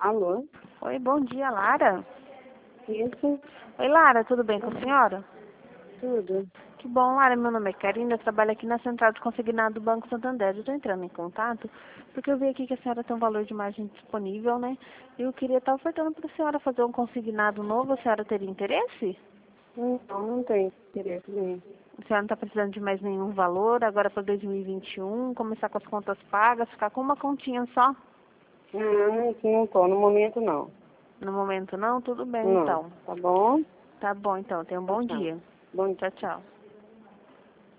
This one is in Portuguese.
Alô? Oi, bom dia, Lara. Isso? Oi, Lara, tudo bem com a senhora? Tudo. Que bom, Lara, meu nome é Karina, eu trabalho aqui na Central de Consignado do Banco Santander. Eu estou entrando em contato porque eu vi aqui que a senhora tem um valor de margem disponível, né? E eu queria estar ofertando para a senhora fazer um consignado novo. A senhora teria interesse? Não tem interesse nenhum. A senhora não está precisando de mais nenhum valor agora para 2021, começar com as contas pagas, ficar com uma continha só? Não tô. No momento, não. No momento não? Tudo bem, Não. então. Tá bom? Tá bom, então. Tenha um Tchau, bom tchau. dia. Bom dia. Tchau, tchau.